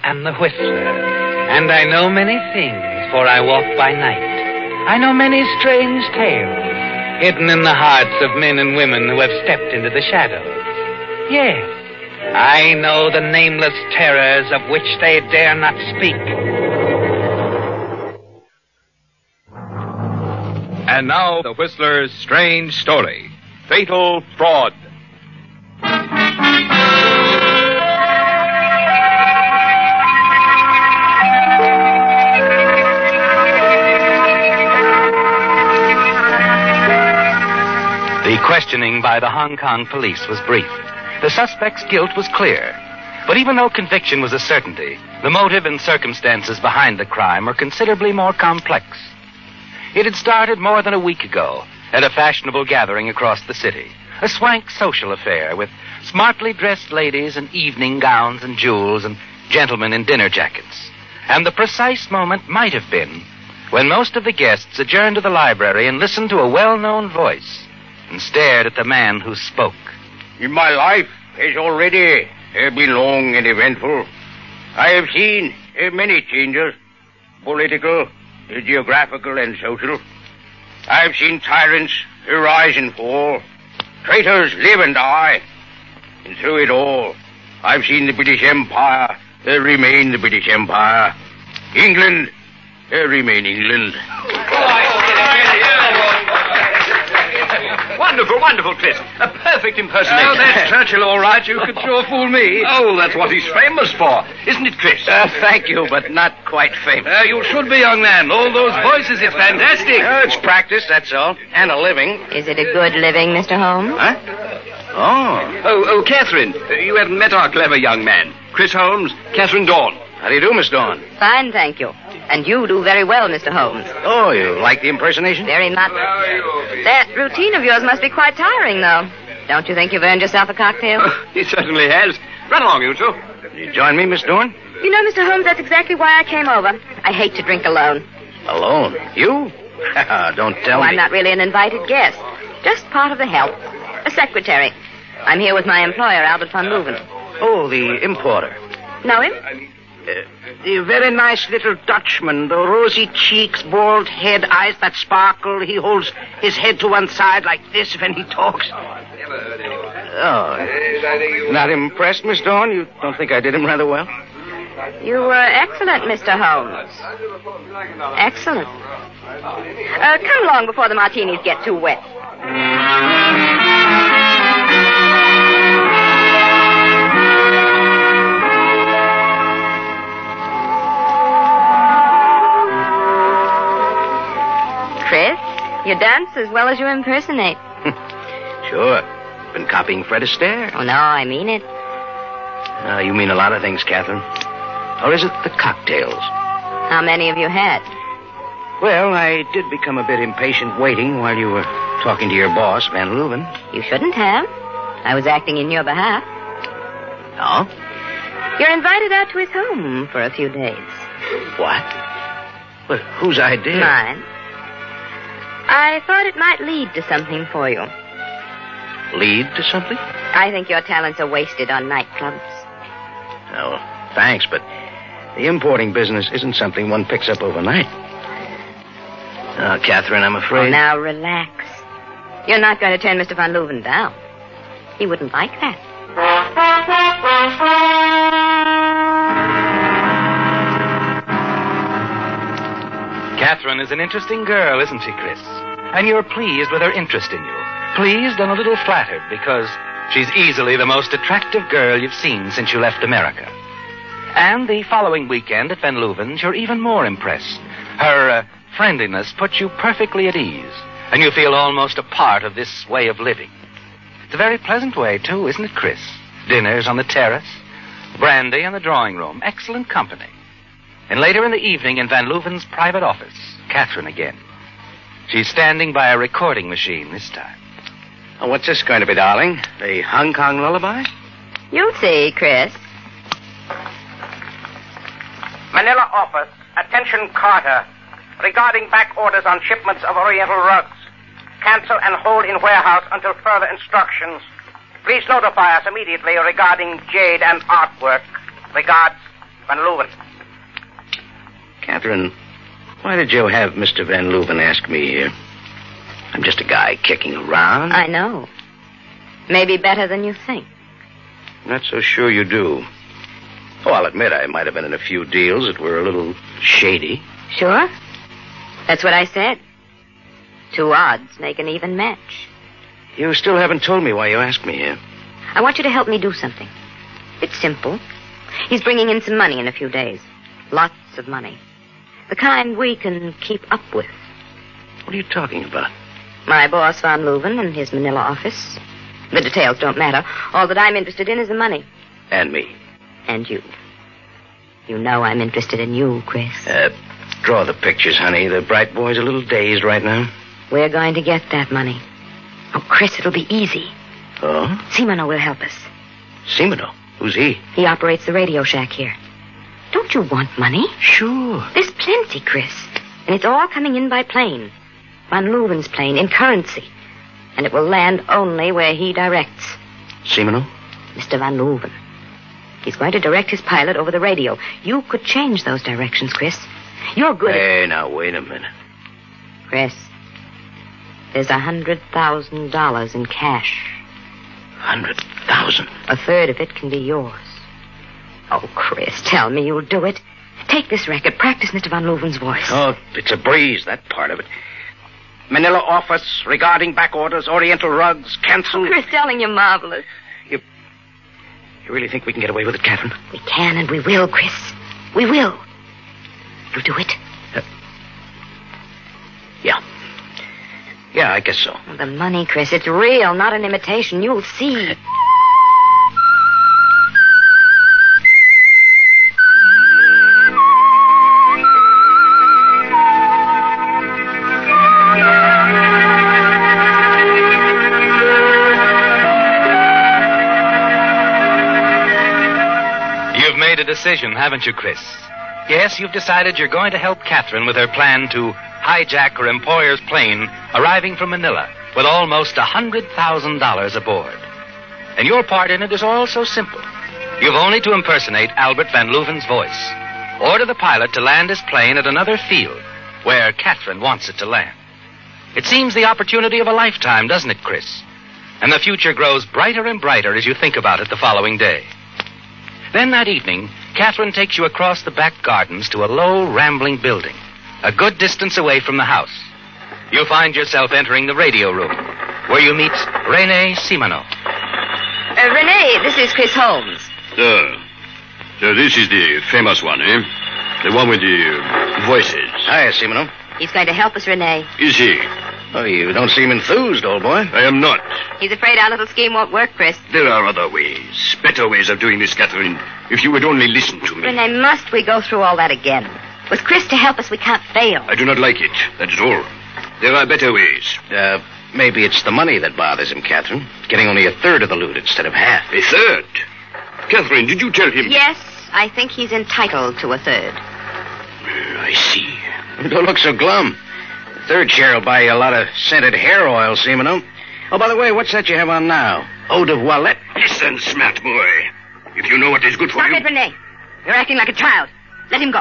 am the Whistler, and I know many things, for I walk by night. I know many strange tales, hidden in the hearts of men and women who have stepped into the shadows. Yes, I know the nameless terrors of which they dare not speak. And now, the Whistler's strange story, Fatal Fraud. The questioning by the Hong Kong police was brief. The suspect's guilt was clear. But even though conviction was a certainty, the motive and circumstances behind the crime were considerably more complex. It had started more than a week ago at a fashionable gathering across the city. A swank social affair with smartly dressed ladies in evening gowns and jewels and gentlemen in dinner jackets. And the precise moment might have been when most of the guests adjourned to the library and listened to a well-known voice and stared at the man who spoke. In my life has already been long and eventful. I have seen many changes, political, geographical, and social. I have seen tyrants rise and fall, traitors live and die. And through it all, I've seen the British Empire remain the British Empire. England remain England. Wonderful, wonderful, Chris. A perfect impersonation. Oh, that's Churchill, all right. You could sure fool me. Oh, that's what he's famous for. Isn't it, Chris? Thank you, but not quite famous. You should be, young man. All those voices, it's fantastic. It's practice, that's all. And a living. Is it a good living, Mr. Holmes? Huh? Oh, Catherine. You haven't met our clever young man. Chris Holmes, Catherine Dawn. How do you do, Miss Dawn? Fine, thank you. And you do very well, Mr. Holmes. Oh, you like the impersonation? Very much. That routine of yours must be quite tiring, though. Don't you think you've earned yourself a cocktail? Oh, he certainly has. Run along, you two. You join me, Miss Dawn? You know, Mr. Holmes, that's exactly why I came over. I hate to drink alone. Alone? You? Don't tell me. I'm not really an invited guest. Just part of the help. A secretary. I'm here with my employer, Albert van Leuven. Oh, the importer. Know him? The very nice little Dutchman, the rosy cheeks, bald head, eyes that sparkle. He holds his head to one side like this when he talks. Oh, not impressed, Miss Dawn? You don't think I did him rather well? You were excellent, Mr. Holmes. Excellent. Come along before the martinis get too wet. Chris, you dance as well as you impersonate. Sure. Been copying Fred Astaire. Oh, no, I mean it. You mean a lot of things, Catherine. Or is it the cocktails? How many have you had? Well, I did become a bit impatient waiting while you were talking to your boss, Van Leuven. You shouldn't have. I was acting in your behalf. Oh? You're invited out to his home for a few days. What? Well, whose idea? Mine. I thought it might lead to something for you. Lead to something? I think your talents are wasted on nightclubs. Oh, thanks, but the importing business isn't something one picks up overnight. Catherine, I'm afraid... Oh, now relax. You're not going to turn Mr. Van Leuven down. He wouldn't like that. Catherine is an interesting girl, isn't she, Chris? And you're pleased with her interest in you. Pleased and a little flattered because she's easily the most attractive girl you've seen since you left America. And the following weekend at Van Leuven's, you're even more impressed. Her friendliness puts you perfectly at ease, and you feel almost a part of this way of living. It's a very pleasant way, too, isn't it, Chris? Dinners on the terrace, brandy in the drawing room, excellent company. And later in the evening in Van Leuven's private office, Catherine again. She's standing by a recording machine this time. Oh, what's this going to be, darling? The Hong Kong lullaby? You'll see, Chris. Manila office. Attention, Carter. Regarding back orders on shipments of Oriental rugs. Cancel and hold in warehouse until further instructions. Please notify us immediately regarding jade and artwork. Regards, Van Leuven. Catherine, why did you have Mr. Van Leuven ask me here? I'm just a guy kicking around. I know. Maybe better than you think. Not so sure you do. Oh, I'll admit I might have been in a few deals that were a little shady. Sure? That's what I said. 2 odds make an even match. You still haven't told me why you asked me here. I want you to help me do something. It's simple. He's bringing in some money in a few days. Lots of money. The kind we can keep up with. What are you talking about? My boss, Van Leuven, and his Manila office. The details don't matter. All that I'm interested in is the money. And me. And you. You know I'm interested in you, Chris. Draw the pictures, honey. The bright boy's a little dazed right now. We're going to get that money. Oh, Chris, it'll be easy. Oh? Simano will help us. Simano? Who's he? He operates the Radio Shack here. Don't you want money? Sure. There's plenty, Chris. And it's all coming in by plane. Van Leuven's plane, in currency. And it will land only where he directs. Simano? Mr. Van Leuven. He's going to direct his pilot over the radio. You could change those directions, Chris. You're good Hey, now, wait a minute. Chris, there's $100,000 in cash. 100,000? A third of it can be yours. Oh, Chris, tell me you'll do it. Take this record. Practice Mr. Van Leuven's voice. Oh, it's a breeze, that part of it. Manila office regarding back orders, Oriental rugs, cancel. Chris, telling you marvelous. You really think we can get away with it, Catherine? We can and we will, Chris. We will. You'll do it? Yeah. Yeah, I guess so. The money, Chris, it's real, not an imitation. You'll see. You've made a decision, haven't you, Chris? Yes, you've decided you're going to help Catherine with her plan to hijack her employer's plane arriving from Manila with almost $100,000 aboard. And your part in it is all so simple. You've only to impersonate Albert Van Leuven's voice. Order the pilot to land his plane at another field where Catherine wants it to land. It seems the opportunity of a lifetime, doesn't it, Chris? And the future grows brighter and brighter as you think about it the following day. Then that evening, Catherine takes you across the back gardens to a low, rambling building, a good distance away from the house. You find yourself entering the radio room, where you meet Rene Simano. Renee, this is Chris Holmes. So this is the famous one, eh? The one with the voices. Hiya, Simano. He's going to help us, Renee. Is he? Oh, you don't seem enthused, old boy. I am not. He's afraid our little scheme won't work, Chris. There are other ways, better ways of doing this, Catherine. If you would only listen to me. Renee, must we go through all that again? With Chris to help us, we can't fail. I do not like it, that is all. There are better ways. Maybe it's the money that bothers him, Catherine. Getting only a third of the loot instead of half. A third? Catherine, did you tell him? Yes, I think he's entitled to a third. I see. Don't look so glum. The third share will buy you a lot of scented hair oil, Simano. Oh, by the way, what's that you have on now? Eau de toilette? Listen, smart boy. If you know what is good for Stop you... it, Renee. You're acting like a child. Let him go.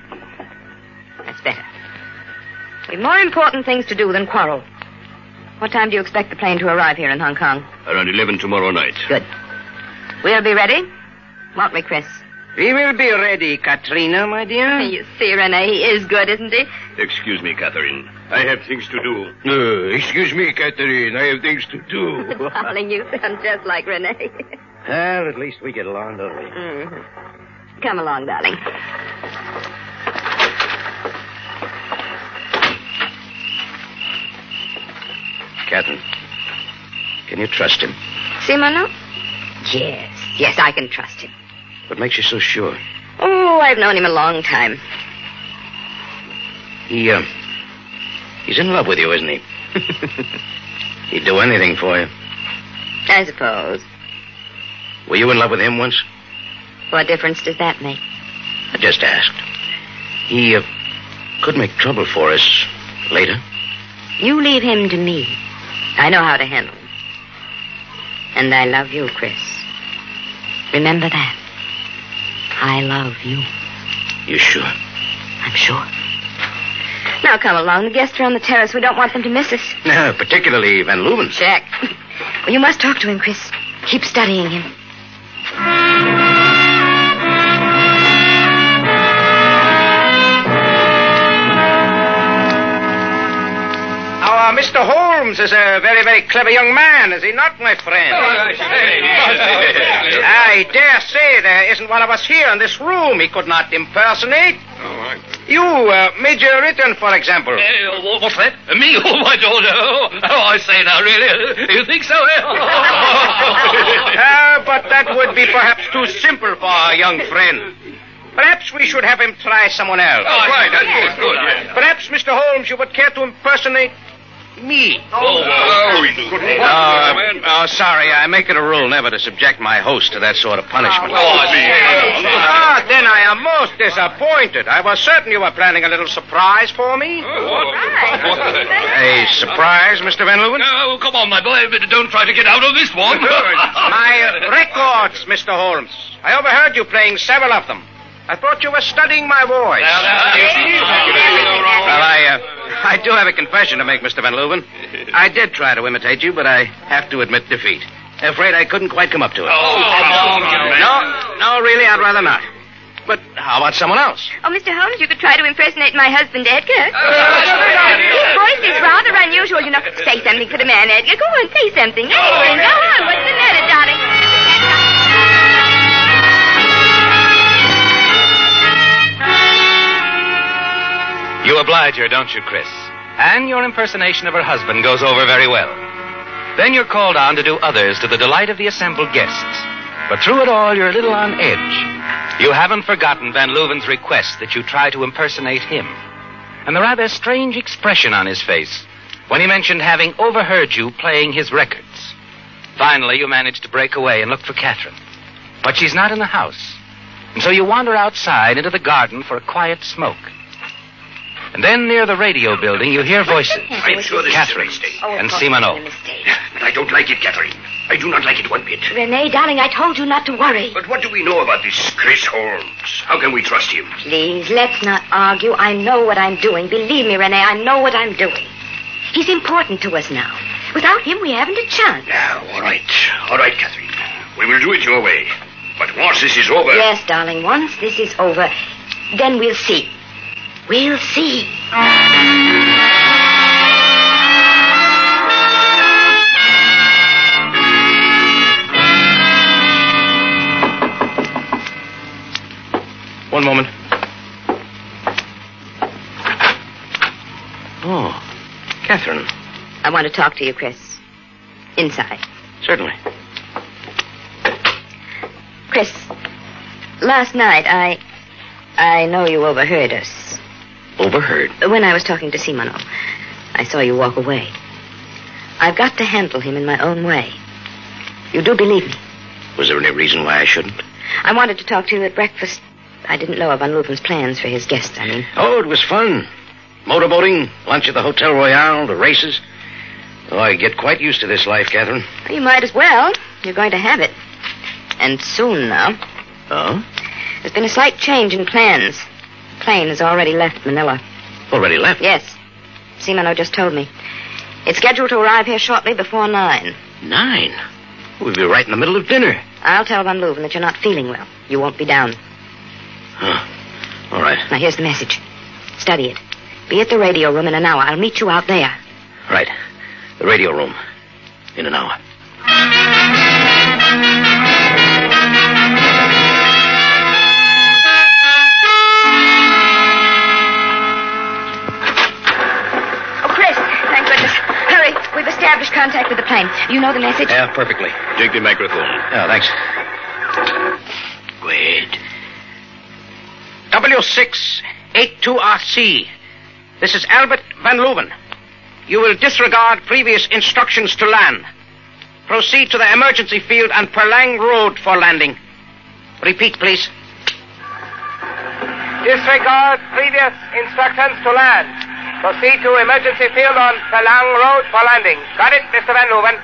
That's better. We've more important things to do than quarrel. What time do you expect the plane to arrive here in Hong Kong? Around 11 tomorrow night. Good. We'll be ready. Won't we, Chris? We will be ready, Katrina, my dear. You see, Renee, he is good, isn't he? Excuse me, Catherine. I have things to do. Excuse me, Catherine. I have things to do. Darling, you sound just like Renee. Well, at least we get along, don't we? Mm-hmm. Come along, darling. Catherine, can you trust him? Simano? Yes, I can trust him. What makes you so sure? Oh, I've known him a long time. He's in love with you, isn't he? He'd do anything for you. I suppose. Were you in love with him once? What difference does that make? I just asked. He could make trouble for us later. You leave him to me. I know how to handle him. And I love you, Chris. Remember that. I love you. You sure? I'm sure. Now come along. The guests are on the terrace. We don't want them to miss us. No, particularly Van Leuven. Jack. Well, you must talk to him, Chris. Keep studying him. Mr. Holmes is a very, very clever young man, is he not, my friend? I dare say there isn't one of us here in this room he could not impersonate. You, Major Rittern, for example. What's that? Me? Oh, my daughter. Oh, I say now, really? You think so? But that would be perhaps too simple for our young friend. Perhaps we should have him try someone else. Oh, right. That's good. Perhaps, Mr. Holmes, you would care to impersonate me. Sorry. I make it a rule never to subject my host to that sort of punishment. Then I am most disappointed. I was certain you were planning a little surprise for me. A surprise, Mr. Van Leuven? Oh, come on, my boy. Don't try to get out of this one. My records, Mr. Holmes. I overheard you playing several of them. I thought you were studying my voice. I do have a confession to make, Mr. Van Leuven. I did try to imitate you, but I have to admit defeat. Afraid I couldn't quite come up to it. No, really, I'd rather not. But how about someone else? Oh, Mr. Holmes, you could try to impersonate my husband, Edgar. His voice is rather unusual, you know. Say something for the man, Edgar. Go on, say something. Anything. Go on. What's the matter, darling? You oblige her, don't you, Chris? And your impersonation of her husband goes over very well. Then you're called on to do others to the delight of the assembled guests. But through it all, you're a little on edge. You haven't forgotten Van Leuven's request that you try to impersonate him. And the rather strange expression on his face when he mentioned having overheard you playing his records. Finally, you manage to break away and look for Catherine. But she's not in the house. And so you wander outside into the garden for a quiet smoke. And then near the radio building, you hear voices. I'm sure this Catherine is a mistake. and Simano. But I don't like it, Catherine. I do not like it one bit. Renee, darling, I told you not to worry. But what do we know about this Chris Holmes? How can we trust him? Please, let's not argue. I know what I'm doing. Believe me, Renee, I know what I'm doing. He's important to us now. Without him, we haven't a chance. Now, all right. All right, Catherine. We will do it your way. But once this is over... Yes, darling, once this is over, then we'll see. We'll see. One moment. Oh, Catherine. I want to talk to you, Chris. Inside. Certainly. Chris, last night I know you overheard us. Overheard? When I was talking to Simano, I saw you walk away. I've got to handle him in my own way. You do believe me? Was there any reason why I shouldn't? I wanted to talk to you at breakfast. I didn't know of Van Leuven's plans for his guests, I mean. Oh, it was fun. Motorboating, lunch at the Hotel Royale, the races. Oh, I get quite used to this life, Catherine. Well, you might as well. You're going to have it. And soon now. Oh? There's been a slight change in plans. The plane has already left Manila. Already left? Yes. Simano just told me. It's scheduled to arrive here shortly before 9. 9? We'll be right in the middle of dinner. I'll tell Van Leuven that you're not feeling well. You won't be down. Oh, all right. Now, here's the message. Study it. Be at the radio room in an hour. I'll meet you out there. Right. The radio room. In an hour. Oh, Chris, thank goodness. Hurry. We've established contact with the plane. You know the message? Yeah, perfectly. Take the microphone. Oh, thanks. Go ahead. W682RC. This is Albert Van Leuven. You will disregard previous instructions to land. Proceed to the emergency field on Perlang Road for landing. Repeat, please. Disregard previous instructions to land. Proceed to emergency field on Perlang Road for landing. Got it, Mr. Van Leuven?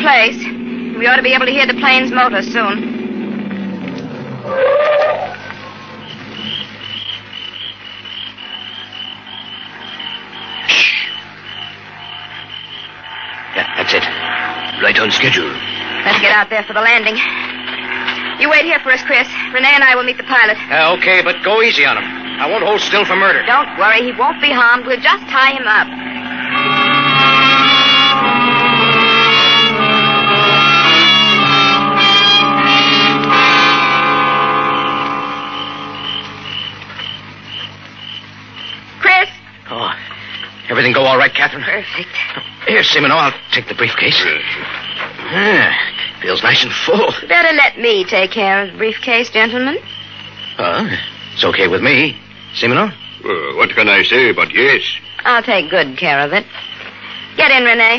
place. We ought to be able to hear the plane's motor soon. Yeah, that's it. Right on schedule. Let's get out there for the landing. You wait here for us, Chris. Renee and I will meet the pilot. Okay, but go easy on him. I won't hold still for murder. Don't worry, he won't be harmed. We'll just tie him up. Chris? Oh, everything go all right, Catherine? Perfect. Here, Simino, I'll take the briefcase. Feels nice and full. Better let me take care of the briefcase, gentlemen. It's okay with me. Simino? What can I say but yes? I'll take good care of it. Get in, Renee.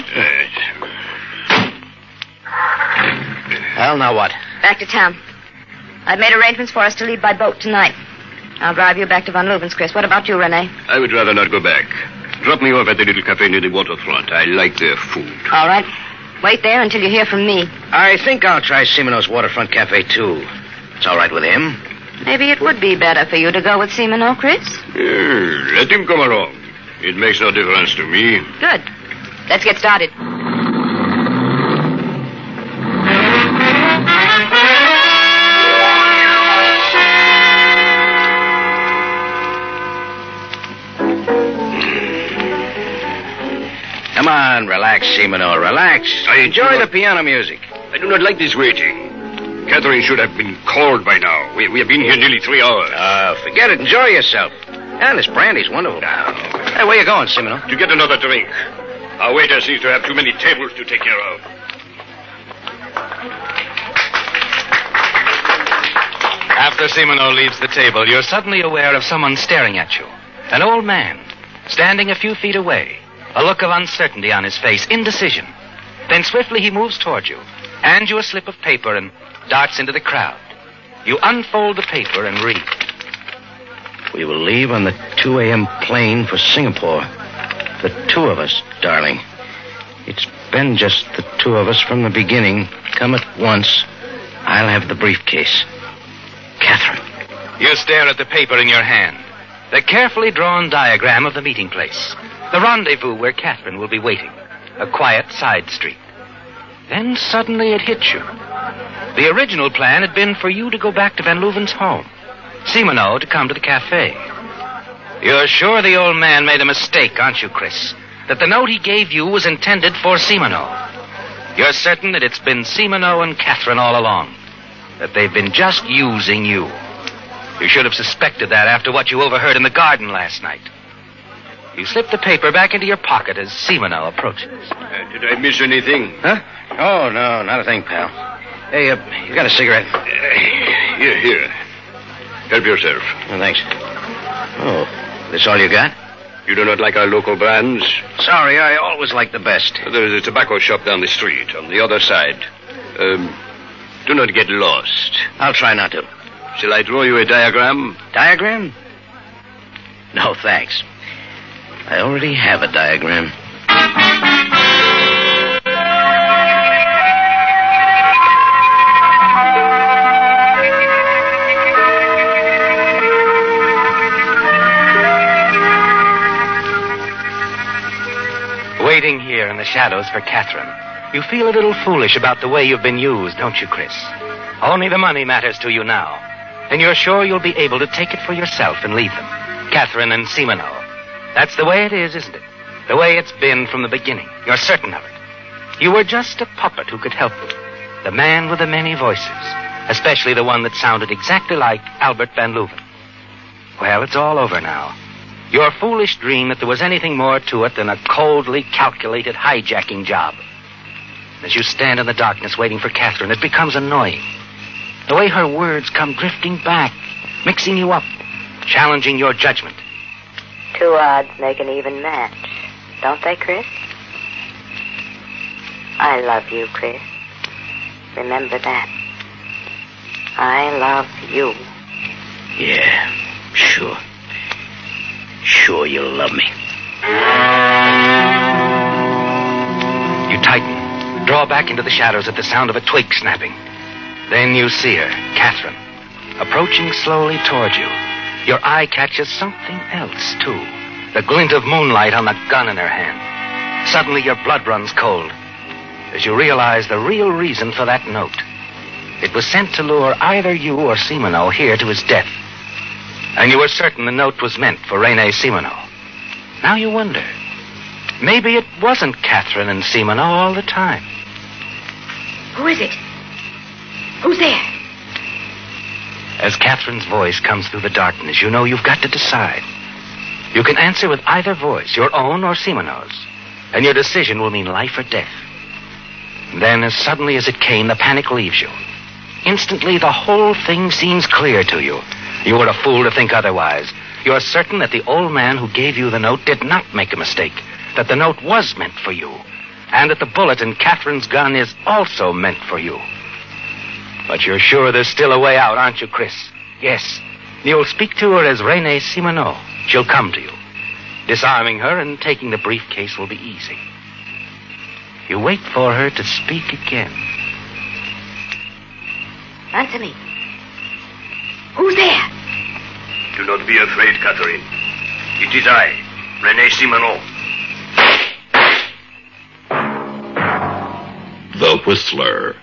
Well, now what? Back to town. I've made arrangements for us to leave by boat tonight. I'll drive you back to Van Leuven's, Chris. What about you, Renee? I would rather not go back. Drop me off at the little cafe near the waterfront. I like their food. All right. Wait there until you hear from me. I think I'll try Simino's waterfront cafe, too. It's all right with him. Maybe it would be better for you to go with Simino, Chris. Let him come along. It makes no difference to me. Good. Let's get started. Come on, relax, Simino, relax. Enjoy the piano music. I do not like this waiting. Catherine should have been called by now. We have been here nearly 3 hours. Forget it. Enjoy yourself. And this brandy's wonderful. Hey, where you going, Simino? To get another drink. Our waiter seems to have too many tables to take care of. After Simino leaves the table, you're suddenly aware of someone staring at you. An old man, standing a few feet away. A look of uncertainty on his face, indecision. Then swiftly he moves toward you, hands you a slip of paper, and darts into the crowd. You unfold the paper and read. We will leave on the 2 a.m. plane for Singapore. The 2 of us, darling. It's been just the 2 of us from the beginning. Come at once. I'll have the briefcase. Catherine. You stare at the paper in your hand. The carefully drawn diagram of the meeting place. The rendezvous where Catherine will be waiting. A quiet side street. Then suddenly it hits you. The original plan had been for you to go back to Van Leuven's home. Simino to come to the cafe. You're sure the old man made a mistake, aren't you, Chris? That the note he gave you was intended for Simino. You're certain that it's been Simino and Catherine all along. That they've been just using you. You should have suspected that after what you overheard in the garden last night. You slip the paper back into your pocket as Simino approaches. Did I miss anything? Huh? Oh, no, not a thing, pal. Hey, you got a cigarette? Here. Help yourself. Oh, thanks. Oh, this all you got? You do not like our local brands? Sorry, I always like the best. There is a tobacco shop down the street, on the other side. Do not get lost. I'll try not to. Shall I draw you a diagram? Diagram? No, thanks. I already have a diagram. Waiting here in the shadows for Catherine, you feel a little foolish about the way you've been used, don't you, Chris? Only the money matters to you now. And you're sure you'll be able to take it for yourself and leave them. Catherine and Simino. That's the way it is, isn't it? The way it's been from the beginning. You're certain of it. You were just a puppet who could help you. The man with the many voices. Especially the one that sounded exactly like Albert Van Leuven. Well, it's all over now. Your foolish dream that there was anything more to it than a coldly calculated hijacking job. As you stand in the darkness waiting for Catherine, it becomes annoying. The way her words come drifting back, mixing you up, challenging your judgment. 2 odds make an even match, don't they, Chris? I love you, Chris. Remember that. I love you. Yeah, sure. Sure you'll love me. You tighten, draw back into the shadows at the sound of a twig snapping. Then you see her, Catherine, approaching slowly toward you. Your eye catches something else, too. The glint of moonlight on the gun in her hand. Suddenly your blood runs cold as you realize the real reason for that note. It was sent to lure either you or Simoneau here to his death. And you were certain the note was meant for Rene Simoneau. Now you wonder, maybe it wasn't Catherine and Simoneau all the time. Who is it? Who's there? As Catherine's voice comes through the darkness, you know you've got to decide. You can answer with either voice, your own or Simoneau's, and your decision will mean life or death. Then, as suddenly as it came, the panic leaves you. Instantly, the whole thing seems clear to you. You were a fool to think otherwise. You're certain that the old man who gave you the note did not make a mistake, that the note was meant for you, and that the bullet in Catherine's gun is also meant for you. But you're sure there's still a way out, aren't you, Chris? Yes. You'll speak to her as Rene Simoneau. She'll come to you. Disarming her and taking the briefcase will be easy. You wait for her to speak again. Answer me. Who's there? Do not be afraid, Catherine. It is I, Rene Simoneau. The Whistler.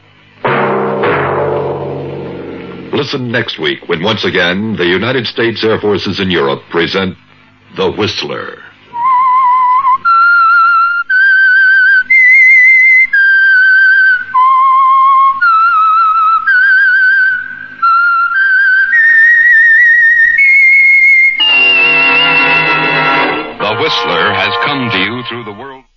Listen next week when once again the United States Air Forces in Europe present The Whistler. The Whistler has come to you through the world.